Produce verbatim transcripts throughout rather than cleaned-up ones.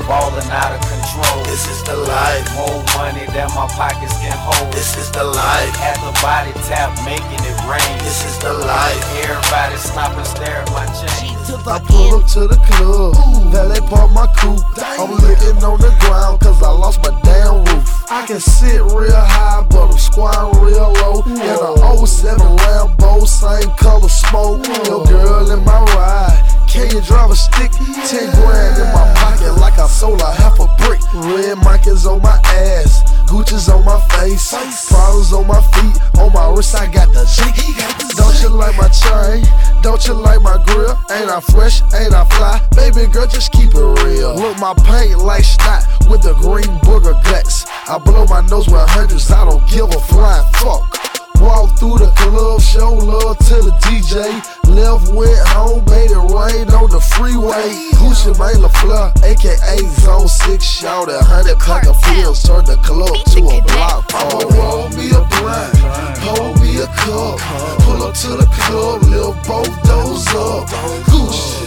ballin' out of control. This is the life. More money than my pockets can hold. This is the life. At the body tap, making it rain. This is the life. Everybody stop and stare at my chain. I pull up to the club, valet park my coupe. I'm looking on the ground cause I lost my damn roof. I can sit real high, but I'm squatting real low. In a oh seven Rambo, same color smoke. Your girl in my ride, can you drive a stick? Ten grand in my pocket like I sold a half a brick. Red mic is on my ass, Gucci's on my face, problems on my feet, on my wrist I got the G. Don't you like my chain? Don't you like my grill? Ain't I fresh? Ain't I fly? Baby girl, just keep it real. Look, my paint like snot with the green booger guts. I blow my nose with hundreds, I don't give a flying fuck. Walk through the club, show love to the D J. Left, went home, made it rain on the freeway. Gucci Mane LaFleur, aka Zone six, shout a hundred pack of pills, turn the club to a block. I'ma roll me a blunt, hold me a cup, pull up to the club, lift both doors up. Gucci,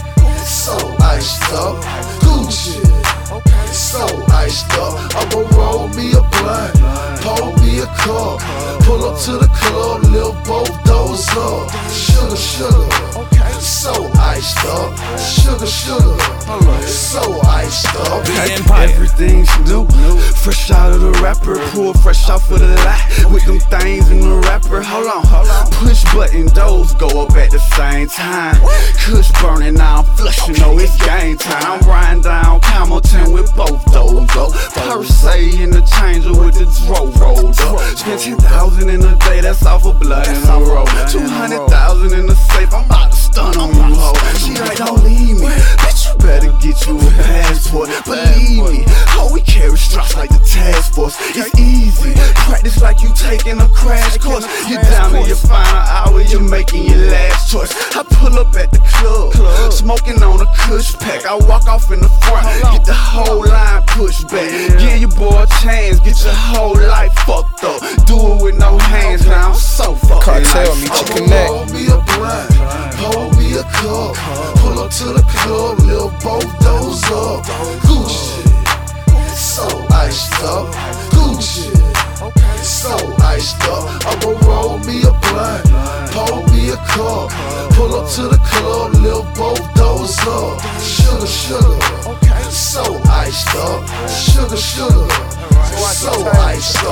so iced up. Gucci, so iced up. I'ma roll me a blunt, hold me a cup, pull up to the club, lift both doors up. Sugar, sugar, so iced up. Sugar, sugar, so iced up. Everything's new, fresh out of the rapper, pull fresh off of the lot with them things in the rapper. Hold on, push button, those go up at the same time. Kush burning, now I'm flushing, know it's game time. I'm riding down Hamilton with both those up. Per se in the changer with the dro rolled up. Spent ten thousand in a day, that's off of blood in the road. Two hundred thousand in the safe, I'm about to stun on you, ho. She like, don't leave me, bitch, you better get you a passport. Believe me, ho, we carry straps like the task force. It's easy, practice like you taking a crash course. You're down to your final hour, you're making your last choice. I pull up at the club, smoking on a Kush pack. I walk off in the front, get the whole line pushed back. Give your boy a chance, get your whole life fucked up. Do it with no hands, now I'm so fucked. Cartel, meet your connect. Roll me a blunt, hold me a cup, pull up to the club, lift both doors up. Gucci, so iced up. Gucci, so iced up. I'ma roll me a blunt, hold me a cup, pull up to the club, lift both doors up. Sugar, sugar, so iced up. Sugar, sugar, so iced up.